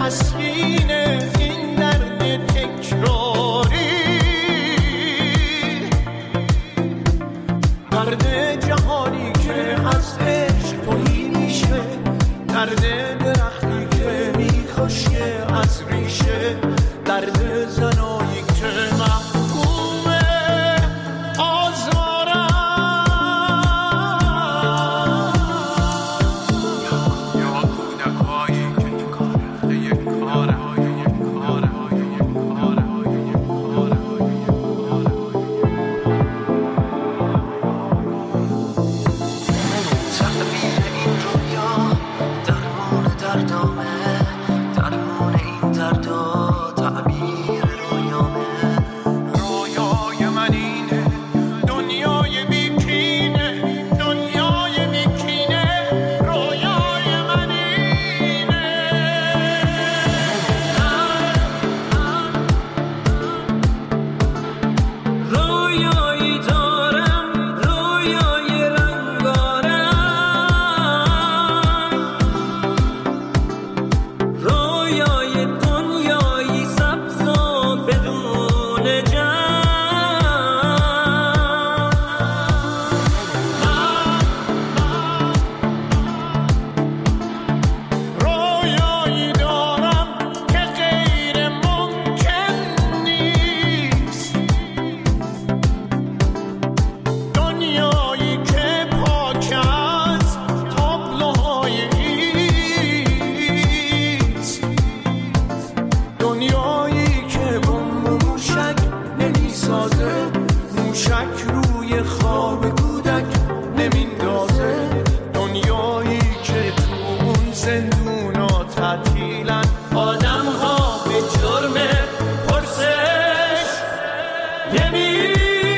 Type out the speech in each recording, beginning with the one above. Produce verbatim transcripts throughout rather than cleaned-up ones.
تسکین این درد تکراری، درد جهانی که از عشق توهی میشه، درد درختی که میخوشه از ریشه، درد زنایی که محکومه آزارم. یا کودکایی که تو کاره یک کاره یک کاره یک کاره یک کاره. تعبیر این رویا درمان دردامه، درمان این درد و تعبیر رویامه. رویای من اینه دنیای بیکینه، دنیای بیکینه، رویای من اینه. رویایی دارم، رویای رنگارنگ، رویای دنیایی سبز و بدون جنگ. رویایی دارم که غیر ممکن نیست، دنیایی که پاک از تابلوهای ایست، دنیایی که بمب موشک نمیسازه، موشک روی خواب کودک نمیندازه، دنیایی که تو اون زندونا تعطیلن آدم ها به جرم پرسش نمیمیرن،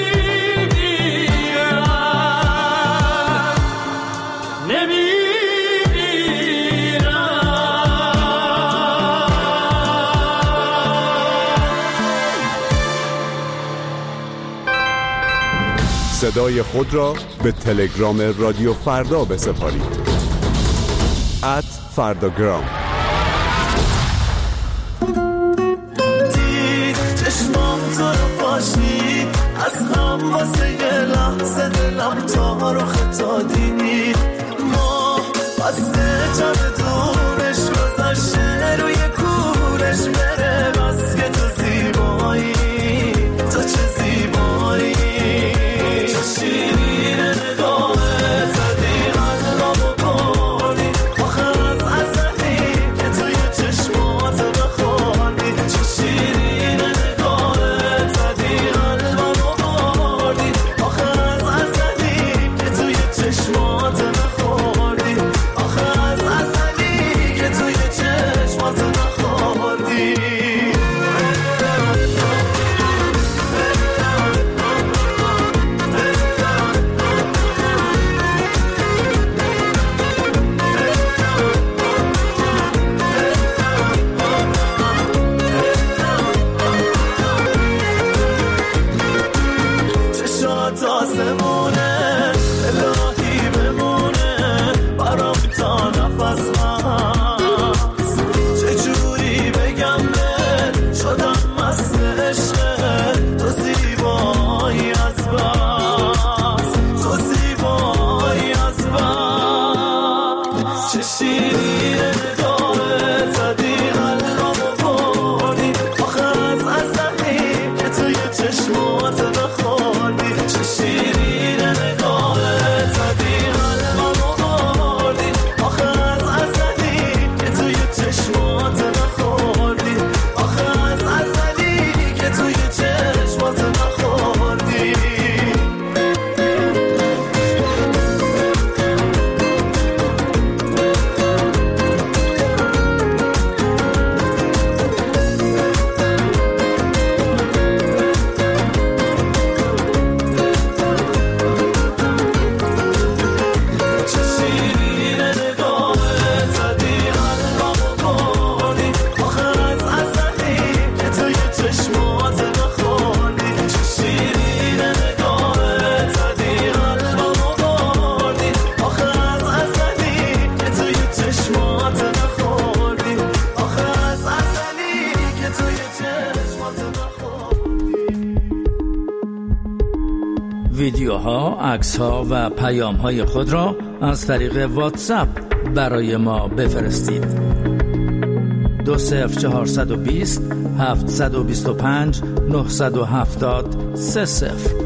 صدای خود را به تلگرام رادیو فردا بسپارید. ات فرداگرام. دید چشمام تو رو باشید، از هم واسه یه لحظه دلم تا رو خطا دید. ما بسته جان دورش گذاشته روی کورش بره، بس که تو زیبایی، تو چه زیبایی، چه شیرین نگاهت زدی قلبمو بردی، آخه از عزتی که توی چشمات بخوردی، چه شیرین نگاهت زدی قلبمو بردی، آخه از عزتی که توی چشمات بخوردی، آخه از عزتی ویدیوها، عکس‌ها و پیام‌های خود را از طریق واتساپ برای ما بفرستید. دو صفر چهارصد و بیست هفتصد و بیست و پنج نهصد و هفتاد سه صفر.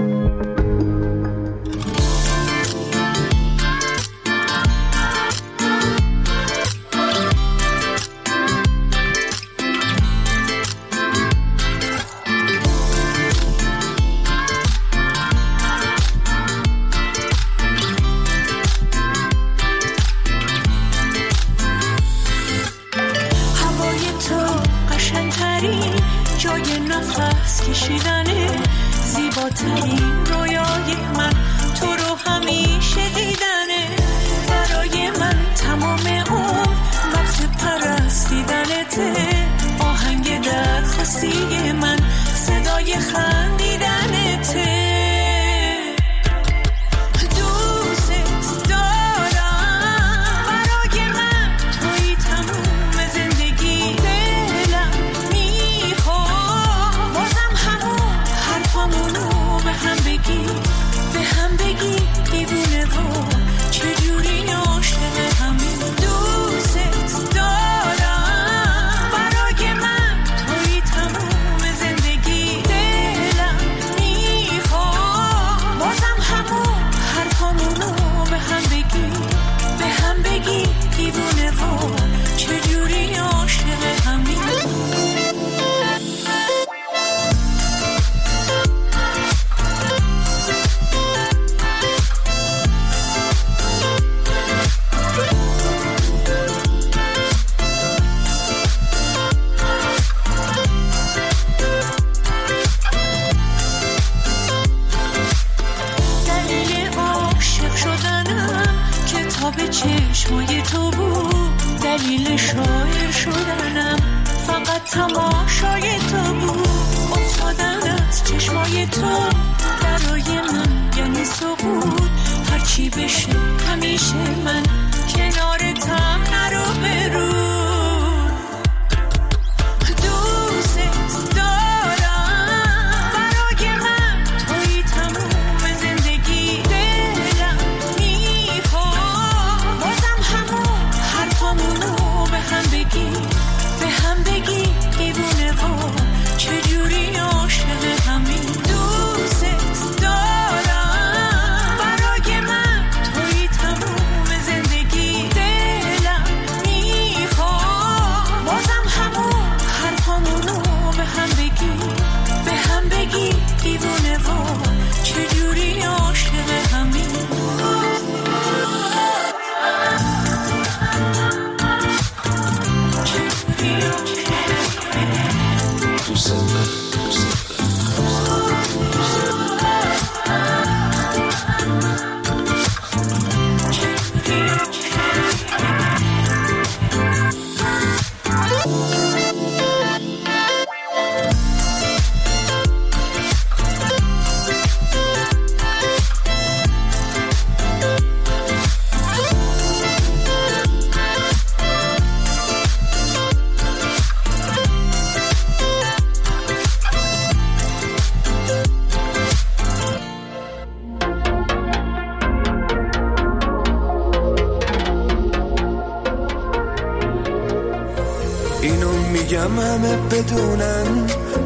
همه بدونن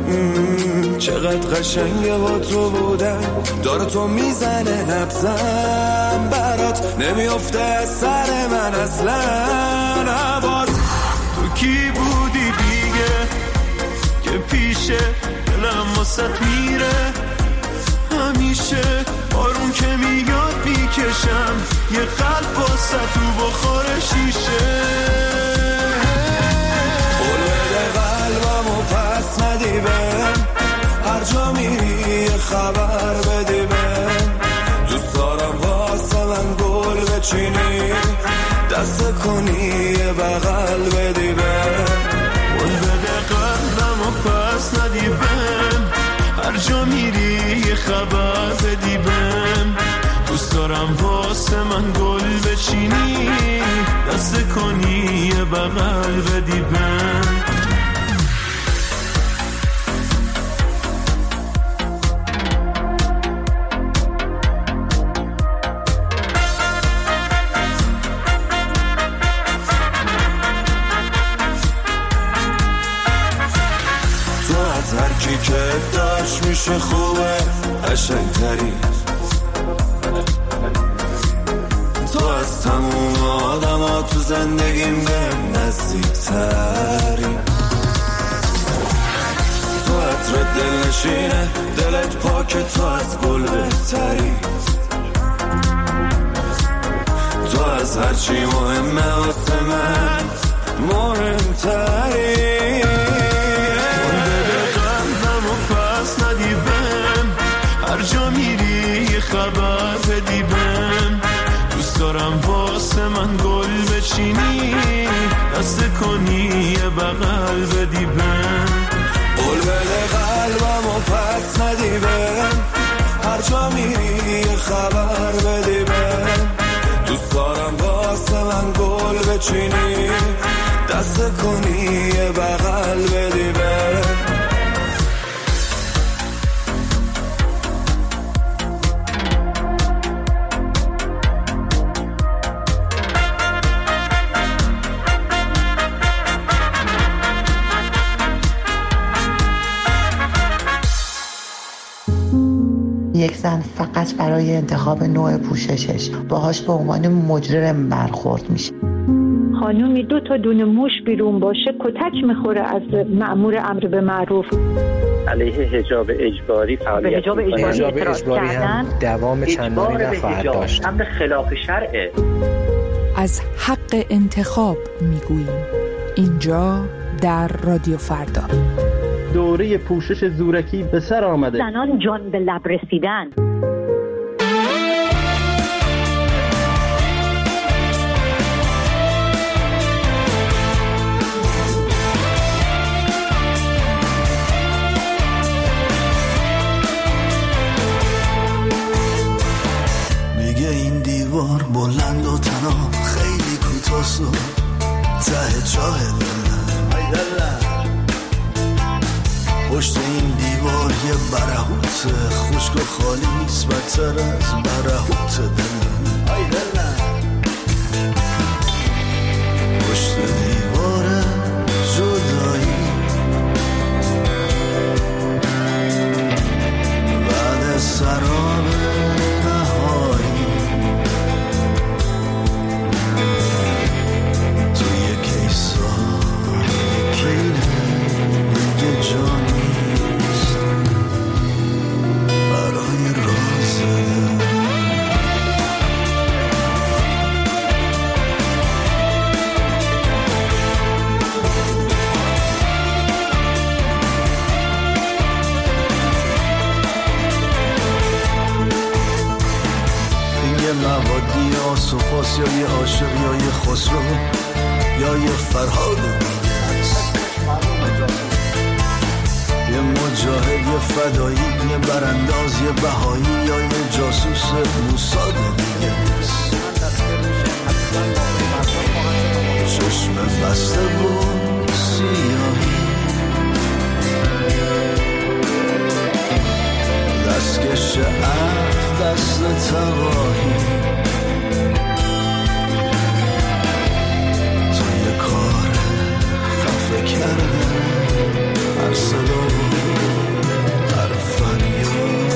چقدر قشنگه با تو بودن، داره تو میزنه نبزم برات نمیافته از سر من اصلا. نواز تو کی بودی دیگه که پیشه دلم واسط میره همیشه، آروم که میاد میکشم یه قلب واسط تو بخور شیشه. قلبمو پس ندی بهم، هر جا میری یه خبر بدی بهم، دوست دارم واسه من گل بچینی، دست کنی یه بغل بدی بهم. گل بده قلبمو پس ندی بهم، هر جا میری یه خبر بدی بهم، دوست دارم واسه من گل بچینی، دست کنی یه بغل بدی بهم. که داشت میشه خوبه قشنگتری. تو از تموم آدم ها تو زندگیم بهم نزدیکتری. تو عطر دل نشینه دلت پاک تو از گل بهتری. تو از هرچی مهمه واسه من مهمتری. بده قلبم و پس ندی بهم، هر جا میری یه خبر بدی بهم. دوست دارم واسه من گل بچینی، دست کنی یه بغل بدی بهم. قول بده قلبم و پس ندی بهم، هر جا میری یه خبر بدی بهم. دوست دارم واسه من گل بچینی، دست کنی یه بغل بدی بهم. یک زن فقط برای انتخاب نوع پوششش باهاش به عنوان مجرم برخورد میشه. خانومی دو تا دونه موش بیرون باشه کتک میخوره از مأمور امر به معروف. علیه حجاب اجباری فعالیت حجاب اجباری, حجاب اجباری هم دوام چندانی نخواهد داشت. امر خلاف شرعه. از حق انتخاب میگوییم اینجا در رادیو فردا. دوره پوشش زورکی به سر آمده. زنان جان به لب رسیدن. میگه این دیوار بلند و تنها خیلی کوتاست و ته چاه دلم. پشت این دیوار یه برهوت خشک و خالیست بدتر از برهوت دلم. پشت دیوار جدایی بعد سراب نهایی تو یه کیسا یکینه دیگه جانی موادی آسوپاس یا یه عاشق یا یه خسرو یا یه فرهاد دیگه است. یه مجاهد یه فدایی یه برانداز یه بهایی یا یه جاسوس موساد دیگه است. چشم بسته و سیاهی دستکش عهد دست تباهی تو یه کار خفه کرده هر صدا هر فریاد.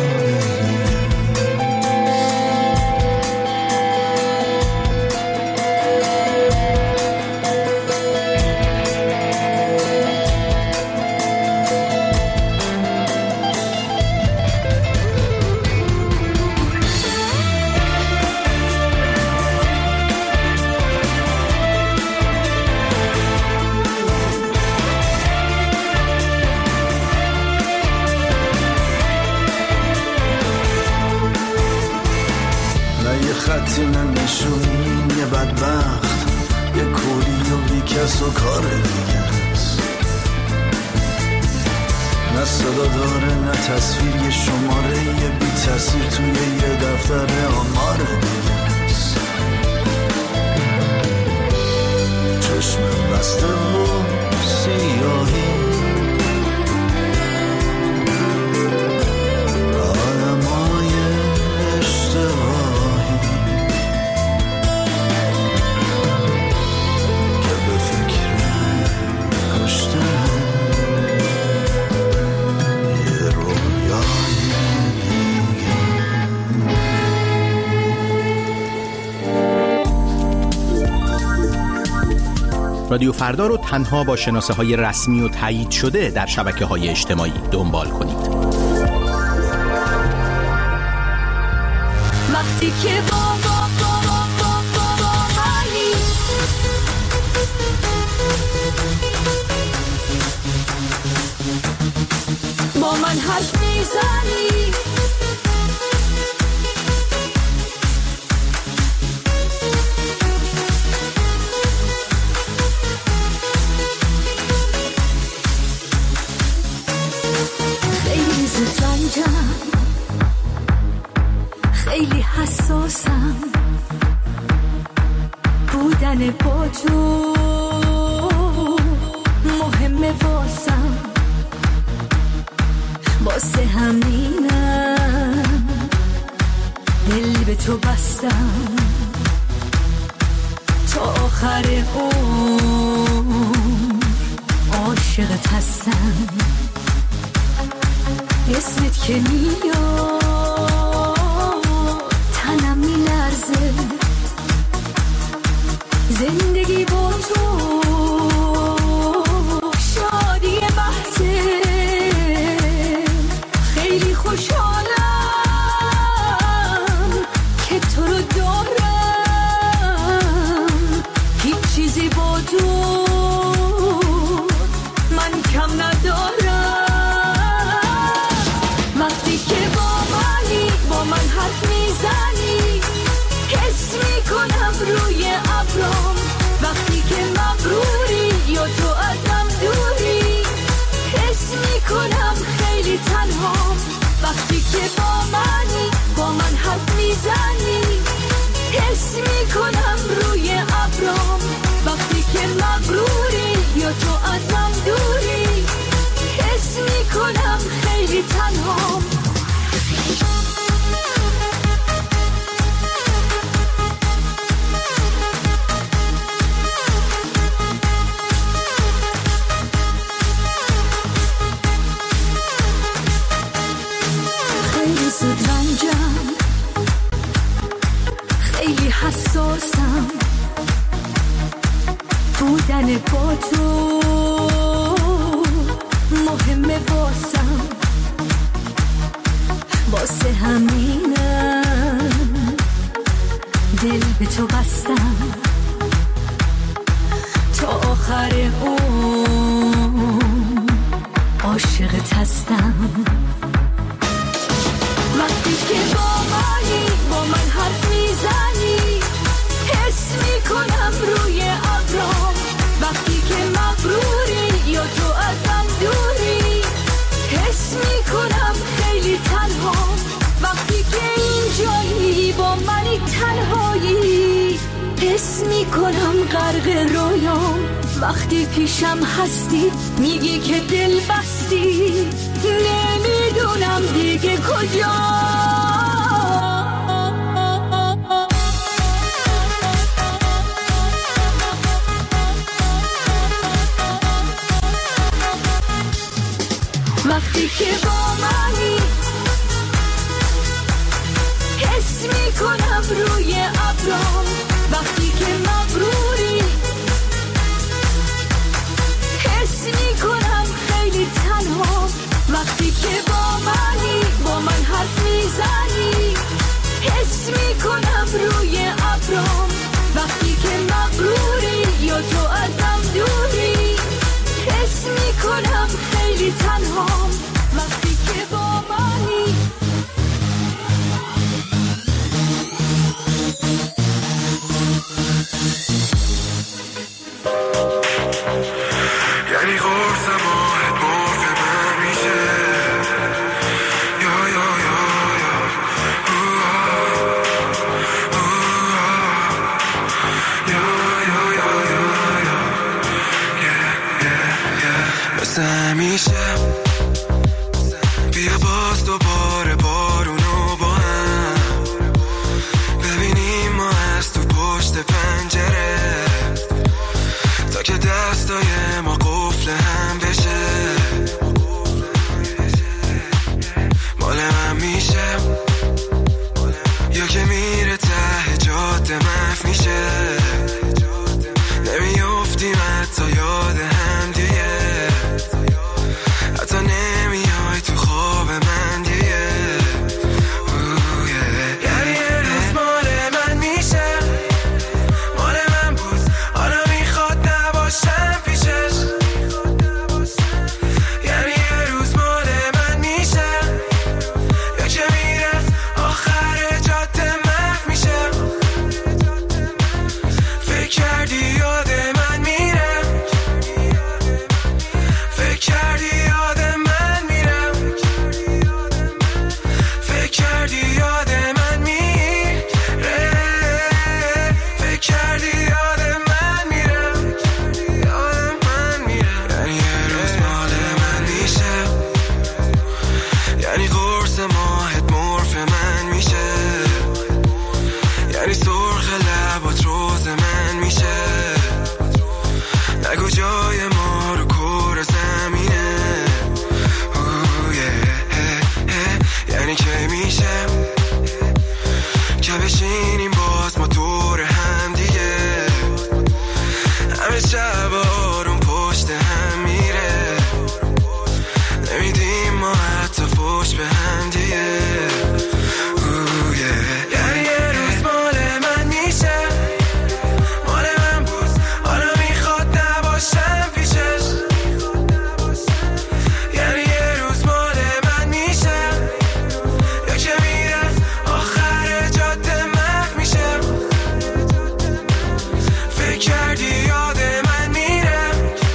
خطی نشونی یه بدبخت یه کوری و بیکس و کار دیگه است. نه صدا داره نه تصویر یه شماره یه بی تصویر توی یه دفتر آمار دیگه است. چشم بسته و سیاهی آدمای اشتباهی که به فکر کشتن رادیو فردا رو تنها با شناسه های رسمی و تایید شده در شبکه های اجتماعی دنبال کنید. وقتی که با با با با با با با منی با من حرف میزنی خیلی زود رنجم خیلی حساسم بودن با تو مهمه واسم واسه همینم دل به تو بستم تا آخر عمر عاشقت هستم اسمت که میاد تنم میلرزه زندگی با تو شادی بحثه خیلی خوشحالم که تو رو دارم هیچ چیزی با تو من کم ندارم وقتی که با منی با من حرف میزنی حس میکنم روی ابرام وقتی که مغروری یا تو ازم دوری حس میکنم خیلی تنهام وقتی که با منی با من حرف میزنی حس میکنم روی ابرام وقتی که مغروری یا تو ازم دوری حس میکنم خیلی تنهام خیلی زود رنجم خیلی حساسم بودن با تو مهمه واسم واسه همینم دل به تو بستم تا آخر عمر عاشقت هستم وقتی که با منی با من حرف میزنی حس میکنم روی ابرام وقتی که مغروری یا تو ازم دوری حس میکنم خیلی تنهام وقتی که اینجایی با منی تنهایی حس میکنم غرق رویام وقتی پیشم هستی میگی که دل بستی نمیدونم دیگه کجا وقتی که با منی حس میکنم روی ابرام وقتی که مغروری حس میکنم خیلی تنها وقتی که با منی با من حرف میزنی حس میکنم روی ابرام وقتی که مغروری یا تو ازم دوری حس میکنم خیلی تنهام وقتی که با منی یعنی قرصم آهد مرف من میشه یا یا یا یا یا یا یا یا یا مثل همیشه بیا باز دوباره بارونو با هم ببینیم ما از تو پشت پنجره تا که دستای ما قفل هم بشه مال من میشه یا که میره ته جاده محو میشه نمیافتیم شب آروم پشت هم میره، نمیدیم ما حتی فوش به هم دیگه. یعنی یه روز مال من میشه، مال من بود حالا میخواد نباشم پیشش. یعنی یه روز مال من میشه، یا که میره آخر جاده محو میشه. فکر کردی یاد من میره،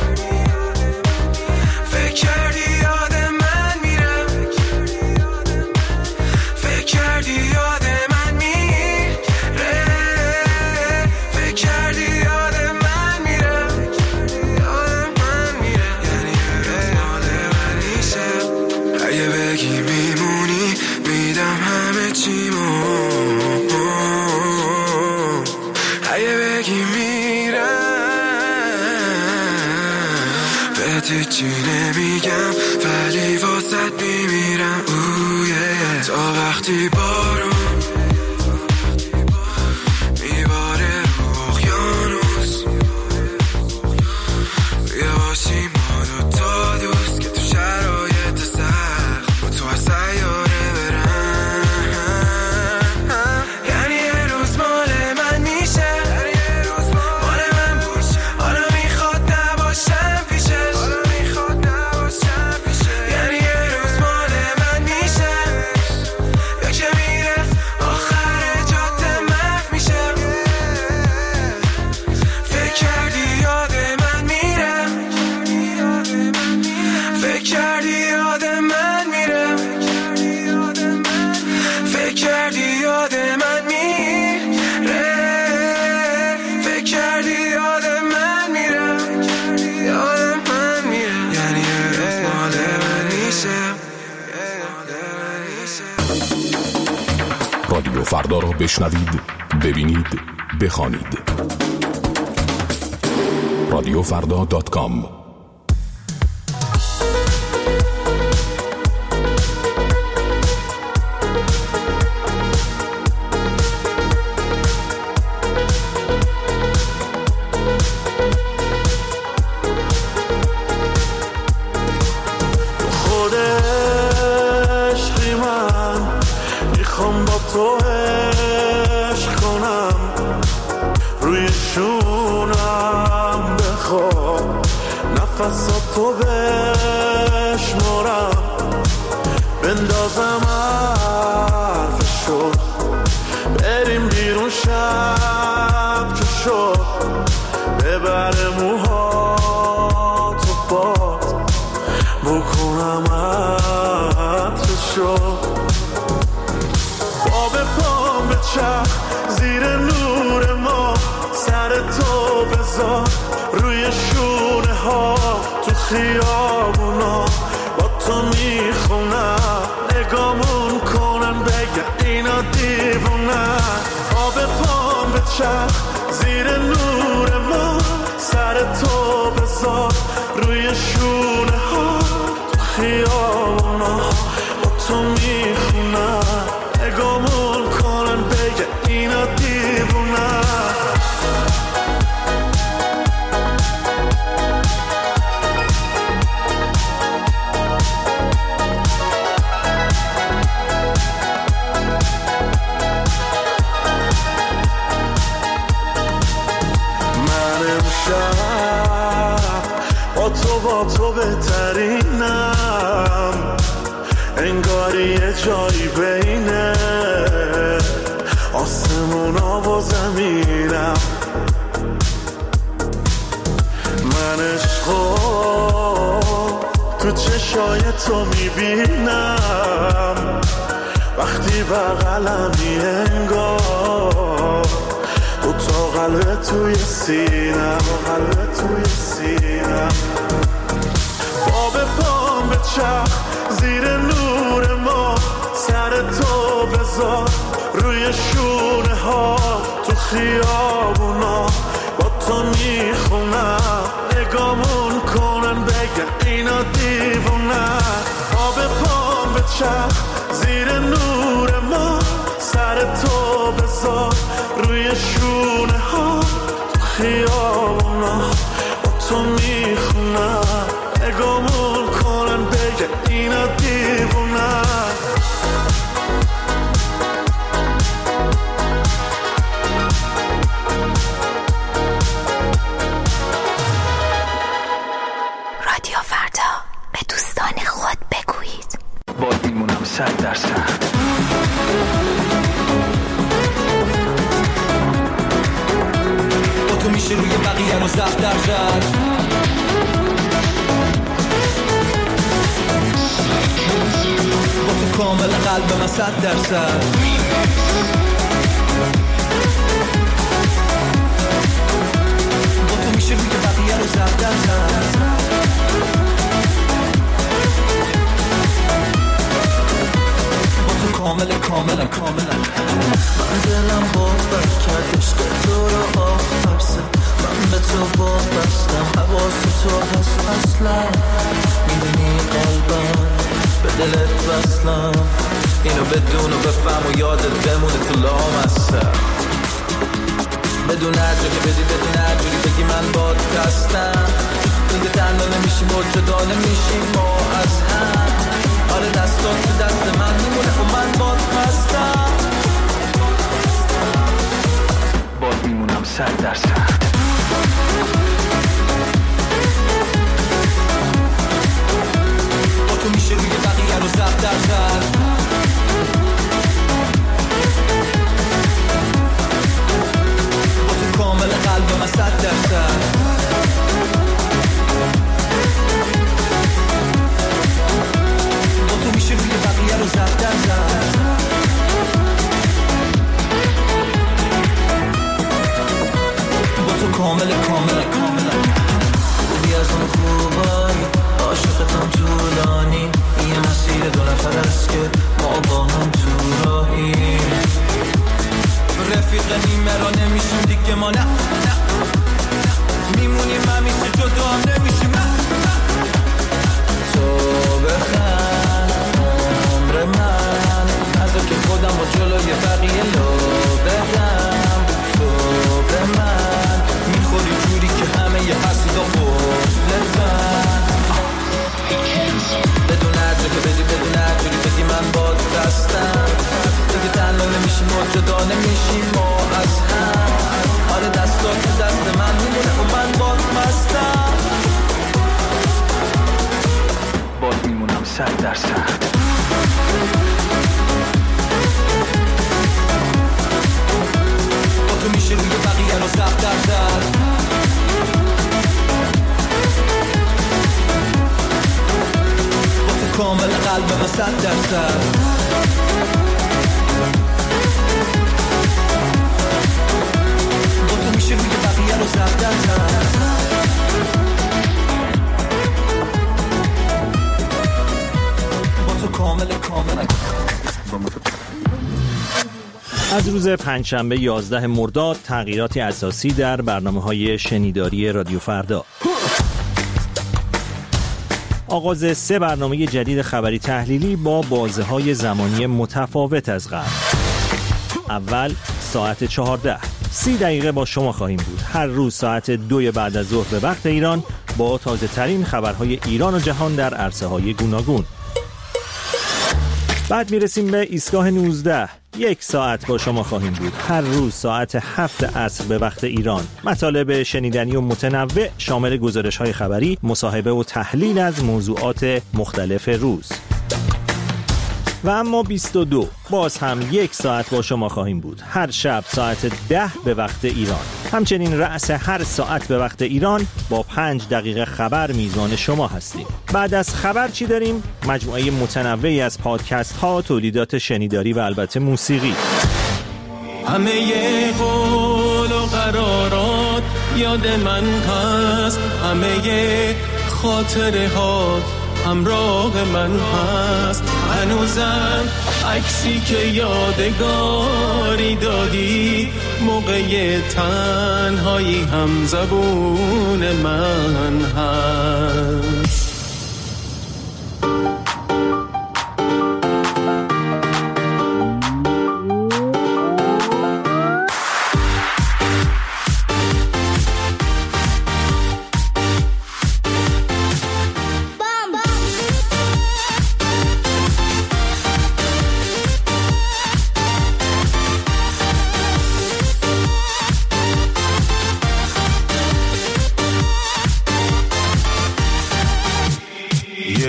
فکر کردی یاد من میره، فکر کردی یاد من میره، فکر کردی یاد من میره، یاد من میره. یعنی یه روز مال من میشه، اگه بگی میمونی میدم همه چیمو، اگه بگی میرم بهت هیچی نمیگم ولی واسط میمیرم. تا وقتی بارون میباره رو اقیانوس، بیا باشیم ما دوتا دوست که تو شرایط سخت با تو از سیاره برن. یعنی یه روز مال من میشه، مال من بود حالا میخواد نباشم پیشش. یعنی یه روز مال من میشه، یا که میره آخر جاده محو میشه. فکر کردی یاد من میره، فکر کردی یاد من میره، فکر کردی یاد من میره، فکر کردی یاد من میره، یاد من میره. یعنی یه روز مال من میشه. رادیو فردا را بشنوید، ببینید، بخوانید. رادیو فردا دات کام. خود عشقی من میخوام با تو عشق کنم، روی شونم بخواب نفساتو بشمارم، بندازم حرفشو بریم بیرون شب که شد، ببره موهاتو باد بکنم عطرشو، با به پام به چرخ زیر نور ما، سر تو بذار روی شونه ها تو خیابونا، با تو میخونم نگامون کنن بگه اینا دیوونن. با به پام به چرخ زیر نور ما، سر تو بذار روی شونه ها تو خیابونا، با تو میخونم نگامون کنن بگه اینا دیوونن. من امشب با تو با تو بهترینم، انگاری یه جایی بینه آسمونا و زمینم. من عشقو تو چشای تو میبینم، وقتی بغلمی انگار دو تا قلب توی سینم، قلب توی سینم. با به پام به چرخ زیر نور ما، سر تو بذار روی شونه ها تو خیابونا، با تو میخونم نگامون کنن بگه اینا دیوونن. با به پام به چرخ زیر نور ما، سر تو بذار روی شونه ها تو خیابونا، با تو میخونم نگامون کنن بگه اینا دیوونن رادیو فردا به دوستان خود بگویید باد میمونم صد درصد با تو میشه روی بقیه رو زد در زد با تو کامل قلب من صد درصد با تو میشه روی بقیه رو زد در زد کامل کاملا کاملا من دلم باور کرد عشق تو رو آفرسه من به تو وابستم حواس تو هست اصلا میدونی قلبم به دلت وصلم اینو بدون و بفهم و یادت بمونه تو لامستم بدون هر جا که بدی بدون هر جوری بگی من باد دستم دیگه تنها نمیشیم و جدا نمیشیم ما از هم آره دستان تو دست من میمونه و من باد هستم باد میمونم صد درصد با تو میشه روی بقیه رو زد درصد با تو کامل قلب من صد درصد میشه روی بقیه رو زد در زد با تو کامل کامل کامل خوبی از اون خوبایی عاشقتم طولانی یه مسیر دو نفر است که ما با هم تو راهی رفیق نیمه را نمیشیم دیگه ما نه نه میمونیم همیشه جدا هم نمیشیم تو بخند عمر من ازا که خودم و جلوی بقیه لو بدم تو به من میخوری جوری که همه یه حسید و خودتن بدون هر جا که بدی بدون هر جوری بدی من باد دستم دیگه تنها نمیشیم و جدا نمیشیم ما از هم آره دستا تو دست من میمونه و من باد مستم باد میمونم صد درصد با تو میشه روی بقیه رو زد درصد با تو کامل قلب من صد درصد با تو میشه روی بقیه رو زد درصد کامل کامل از روز پنجشنبه یازده مرداد تغییراتی اساسی در برنامه‌های شنیداری رادیو فردا. آغاز سه برنامه جدید خبری تحلیلی با بازه‌های زمانی متفاوت از قبل. اول ساعت چهارده سی دقیقه با شما خواهیم بود. هر روز ساعت دو بعد از ظهر به وقت ایران با تازه ترین خبرهای ایران و جهان در عرصه‌های گوناگون. بعد میرسیم به ایستگاه نوزده. یک ساعت با شما خواهیم بود. هر روز ساعت هفت عصر به وقت ایران. مطالب شنیدنی و متنوع شامل گزارش‌های خبری، مصاحبه و تحلیل از موضوعات مختلف روز. و اما بیست و دو باز هم یک ساعت با شما خواهیم بود. هر شب ساعت ده به وقت ایران. همچنین رأس هر ساعت به وقت ایران با پنج دقیقه خبر میزبان شما هستیم. بعد از خبر چی داریم؟ مجموعه متنوعی از پادکست ها، تولیدات شنیداری و البته موسیقی. همه ی قول و قرارات یاد من هست، همه ی خاطره ها همراه من هست. هنوزم عکسی که یادگاری دادی، موقع تنهایی هم زبون من هست.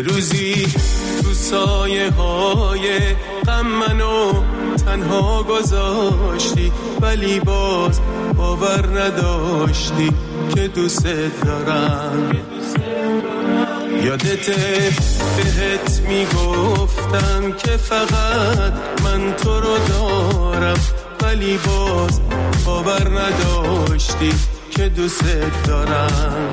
روزی تو سایه های غم منو تنها گذاشتی، ولی باز باور نداشتی که دوست دارم. یادته بهت میگفتم که فقط من تو رو دارم، ولی باز باور نداشتی که دوست دارم.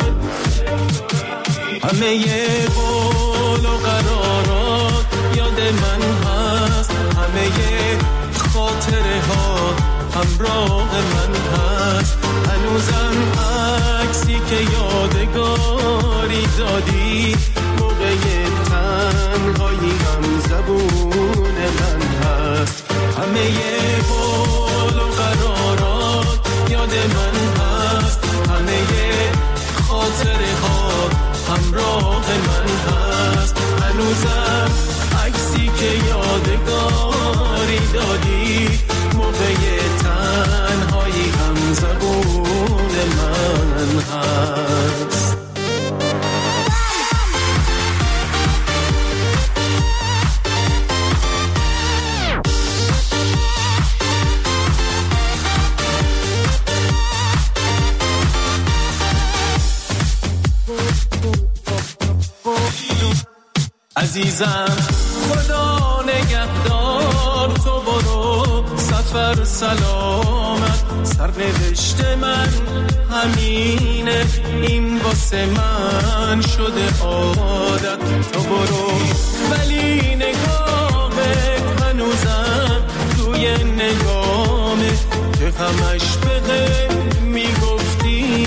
همه ی قول و قرارات یاد من هست، همه ی خاطره ها همراه من هست. هنوزم عکسی که یادگاری دادی موقع تنهایی هم زبون من هست. همه ی قول و قرارات یاد من هست، همه ی خاطره ها همراه من هست. هنوزم عکسی که یادگاری دادی موقع تنهایی هم زبون من هست. عزیزم خدا نگهدار، تو برو سفر سلامت. سرنوشت من همینه، این واسه من شده عادت. تو برو ولی نگاهت هنوزم توی نگامه که همش بده میگفتی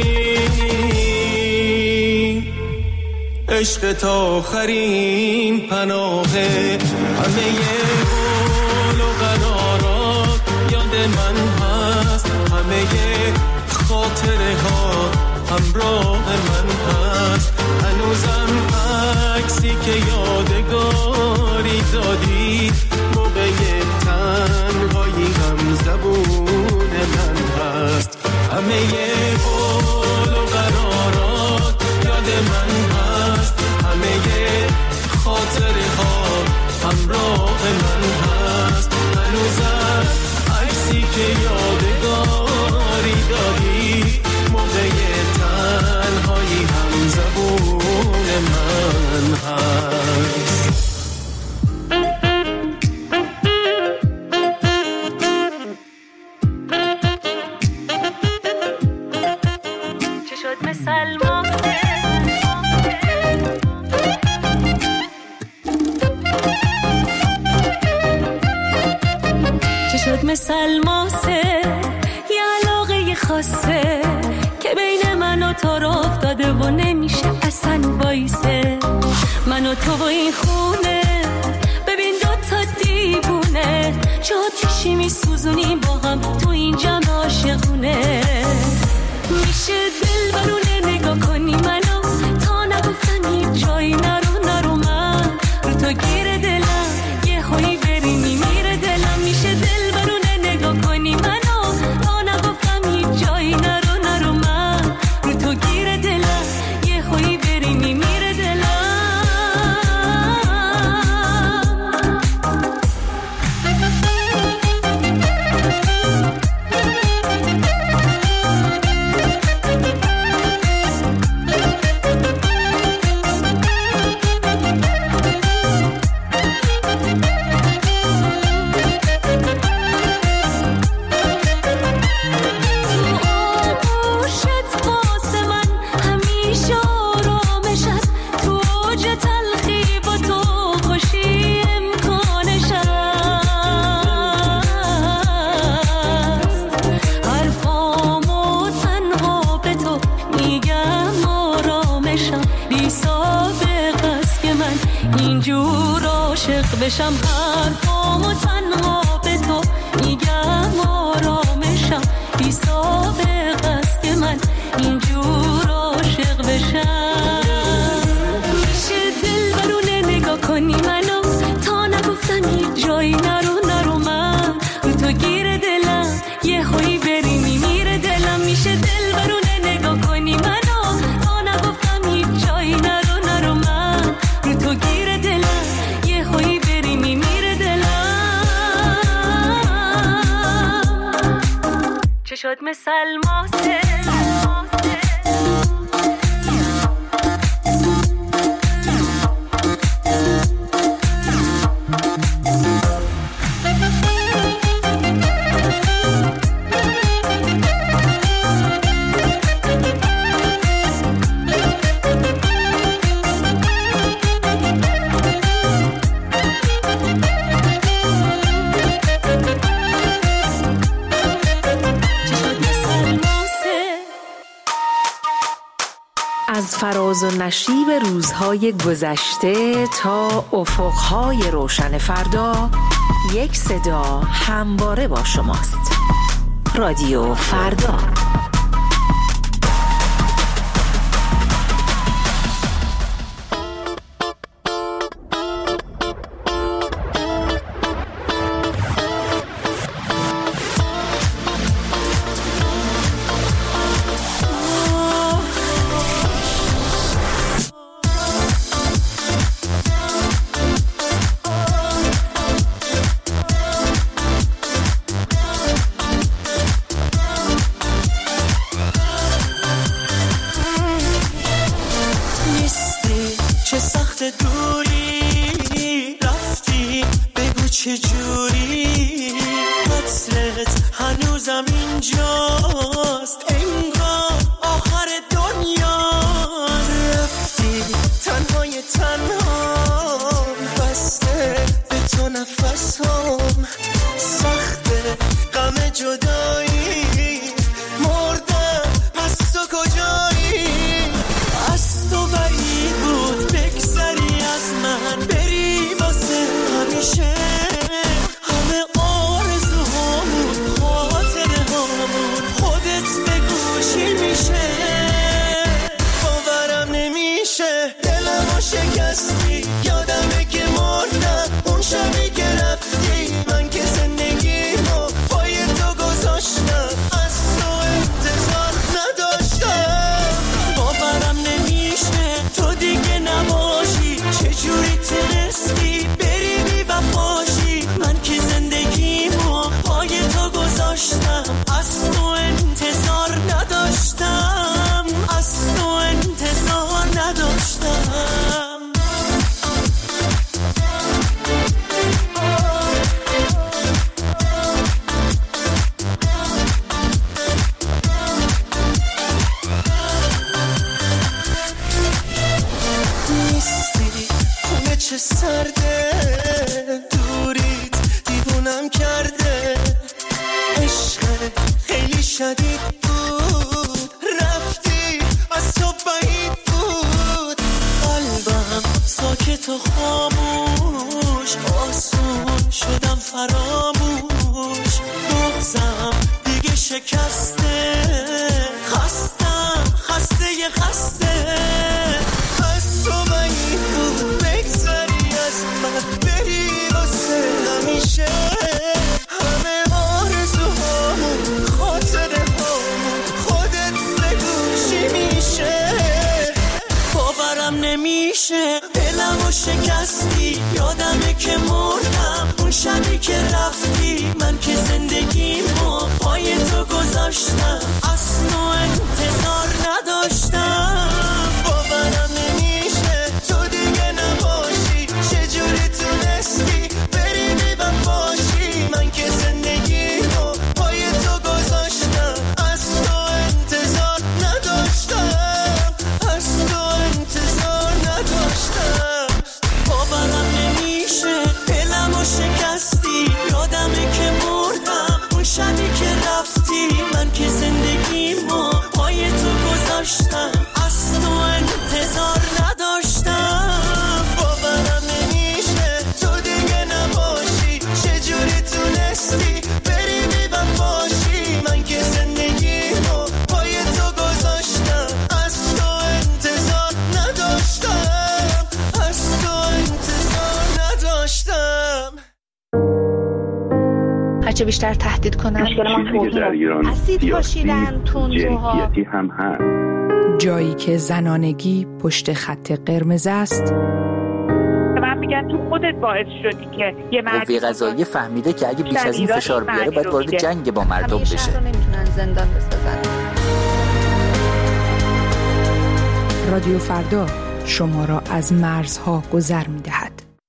عشق تا آخرین پناهه. همه ی قول و قرارات یاد من هست، همه ی خاطره ها همراه من هست. هنوزم عکسی که یادگاری دادی موقع تنهایی هم زبون من هست. همه ی قول و قرارات یاد من هست، همه ی خاطره ها همراه من هست. هنوزم عکسی که یادگاری دادی موقع تنهایی هم زبون من هست. چه شد مثل ما مثل ماسه، یه علاقه خاصه که بین من و تو رو افتاده و نمیشه اصلا وایسه. من و تو و این خونه ببین دوتا دیوونه، جا چشی میسوزونیم با هم تو این جمع عاشقونه. میشه دل برونه نگاه کنی منو، تا نگفتم هیچ جایی نرو نرو من رو تو گیر دلم یه هایی بری میمیره دلم. میشه دل برونه نگاه کنی منو، تا نگفتم هیچ جایی نرو نرو من رو تو گیر دلم یه هایی بری میمیره دلم. بشم حرفامو تنها به تو میگم آرامشم، بی سابق است که من اینجور عاشق بشم. میشه دل برونه نگاه کنی منو، تا نگفتم هیچ جایی نرو نرو من رو تو گیر دلم یه هایی بری میمیره دلم. میشه دل برونه نگاه کنی منو، تا نگفتم هیچ جایی نرو نرو من رو چشات مثل الماسه. از فراز و نشیب روزهای گذشته تا افقهای روشن فردا، یک صدا همواره با شماست. رادیو فردا. هرچه بیشتر تهدید کنن مشکل در ایران اسید پاشیدن تندروها هم هست. جایی که زنانگی پشت خط قرمز است. من میگن تو خودت باعث شدی که یه مرد قوه قضاییه فهمیده که اگه بیش از این فشار بیاره باید وارد جنگ با مردم بشه. زندان بسازن. رادیو فردا شما را از مرزها گذر می‌دهد.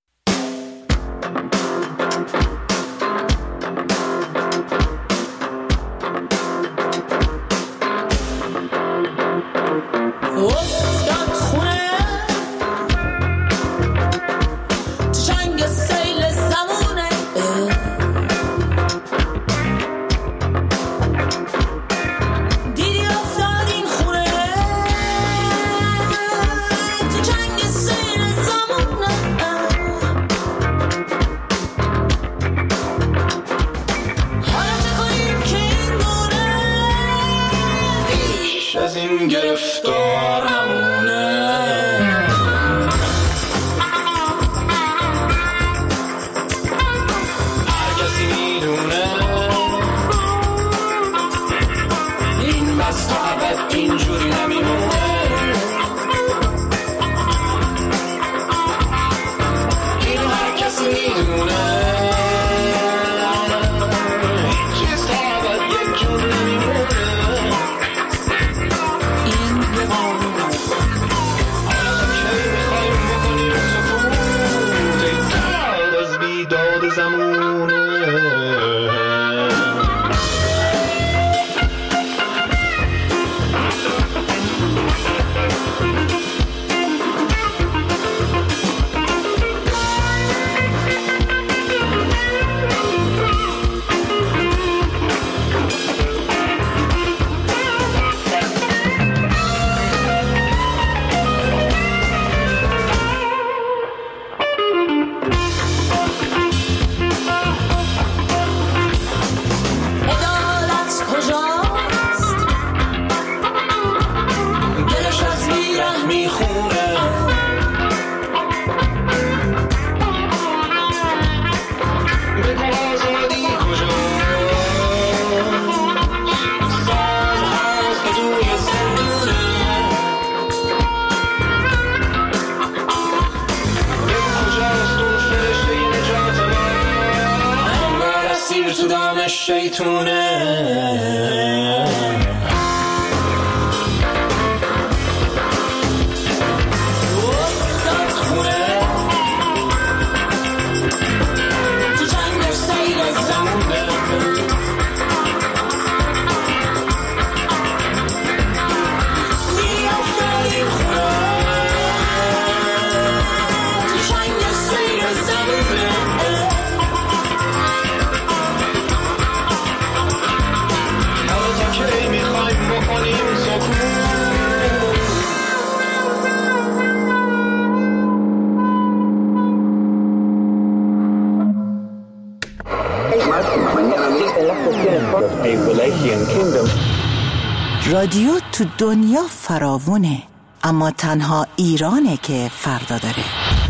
رادیو تو دنیا فراوونه، اما تنها ایرانه که فردا داره.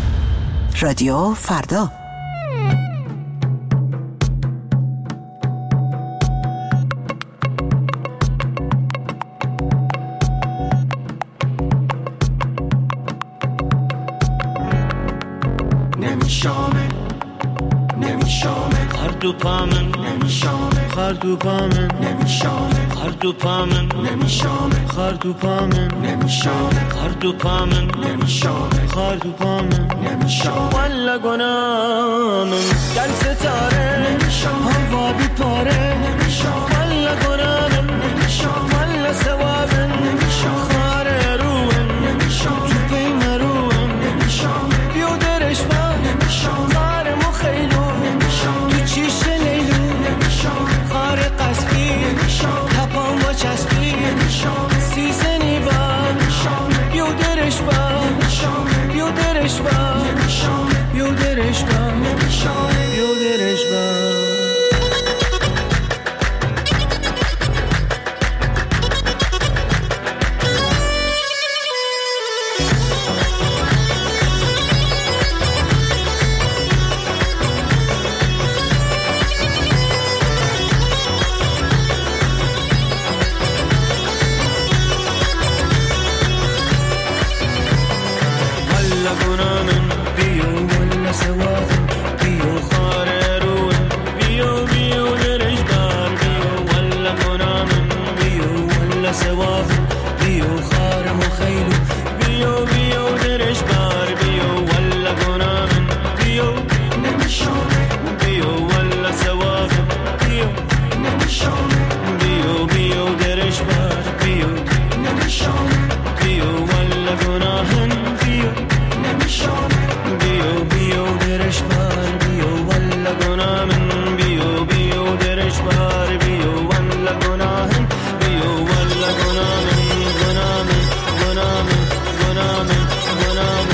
رادیو فردا. نمیشامه نمیشامه خردو پامن نمیشامه خردو پامن نمیشامه خردو پامن نمیشامه خردو پامن نمیشامه خردو پامن نمیشامه خردو پامن نمیشامه والا گنامن دل ستاره نمیشامه هوا بی پاره نمیشامه والا گنامن نمیشامه والا ثوابن نمیشامه خاره روحن نمیشامه تو پیم روحن نمیشامه بیودرش با نمیشامه خاره مخیلو تو چیش لیلو خاره قصبی تپان با چسبی سیزنی با بیودرش با بیودرش با بیودرش با بیودرش با گناهن بیا نمیشانه بیا بیا درش بر بیا والا گناهن بیا بیا درش بر بیا والا گناهن بیا والا گناهن گناهن گناهن گناهن گناهن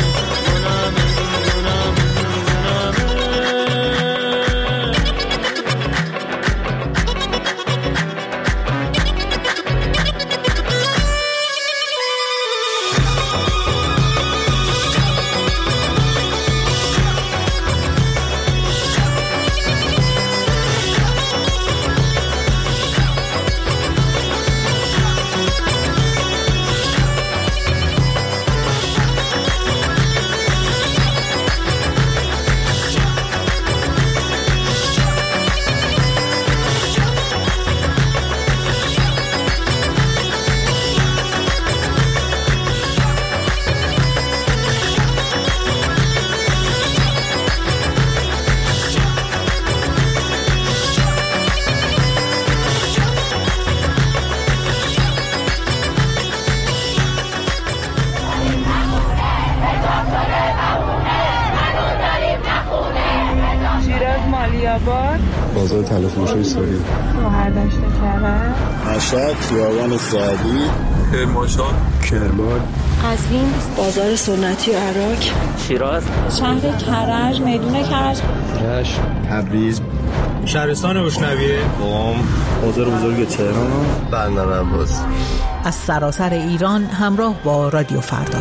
بازار تلفروشی سوری شهردشت کرد مشهد خیابان سعدی کرمانشاه کرمان قزوین بازار سنتی عراق شیراز شهر کرج میدون کرج رشت تبریز شهرستان بشنویه قم بازار بزرگ تهران بندر عباس. از سراسر ایران همراه با رادیو فردا.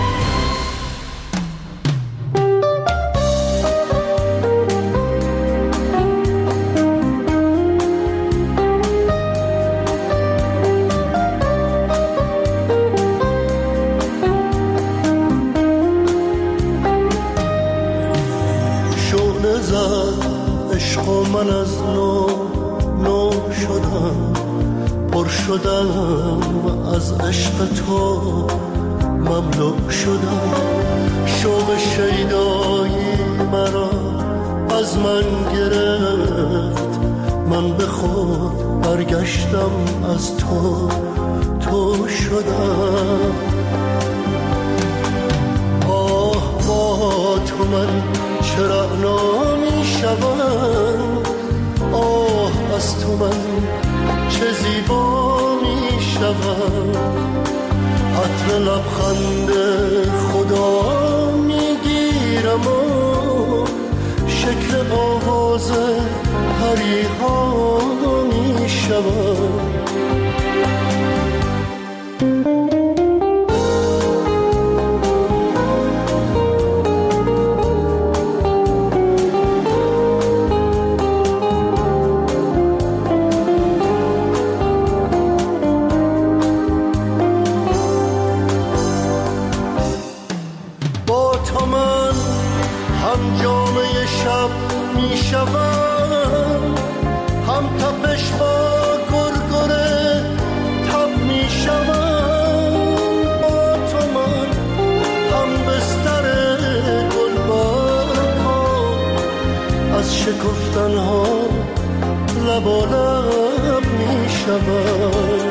من از نو نو شدم پر شدم از عشق تو مملو شدم شوق شیدایی مرا از من گرفت من به خود برگشتم از تو تو شدم آه با تو من چرا نمی شدم آه از تو من چه زیبا می شدم عطر لبخند خدا می گیرم و شکل آواز پریها می شدم شکفتنها لب و لب می شود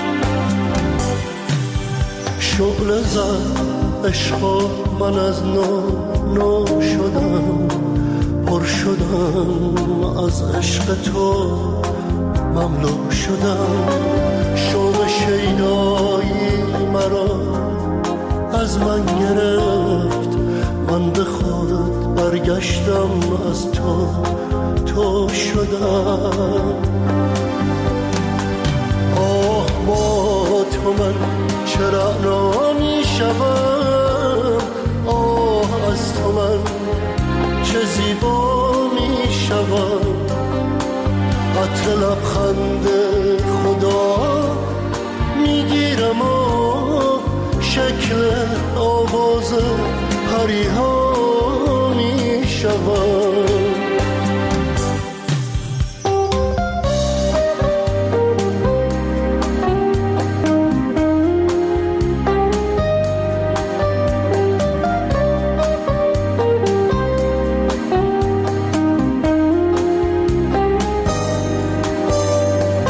شعله زد عشق من از نو نو شدم پر شدم از عشق تو مملو شدم شوق شیدایی مرا از من گرفت من به خود برگشتم از تو تو شدم آه با تو من چرا نمی شدم آه از تو من چه زیبا می شدم عطر لبخند خدا می گیرم و شکل آواز پریها می شدم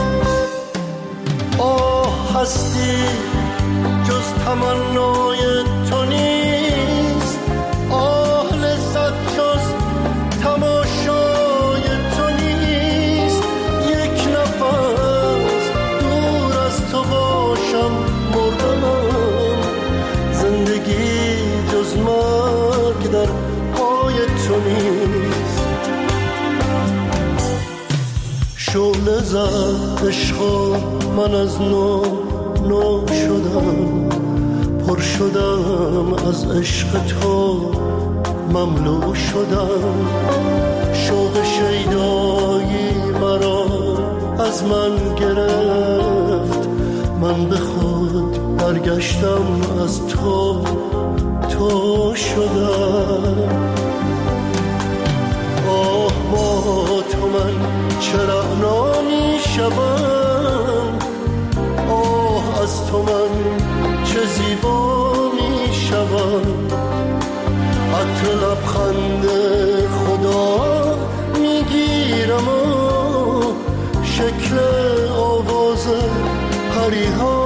آه هستی جز تمنای زد عشق و من از نو نو شدم، پر شدم از عشق تو، مملو شدم. شوق شیدایی مرا از من گرفت، من به خود برگشتم از تو، تو شدم. آه با تو من چه رعنا می شوم، آه از تو من چه زیبا می شوم. عطر لبخند خدا می گیرم و شکل آواز پریها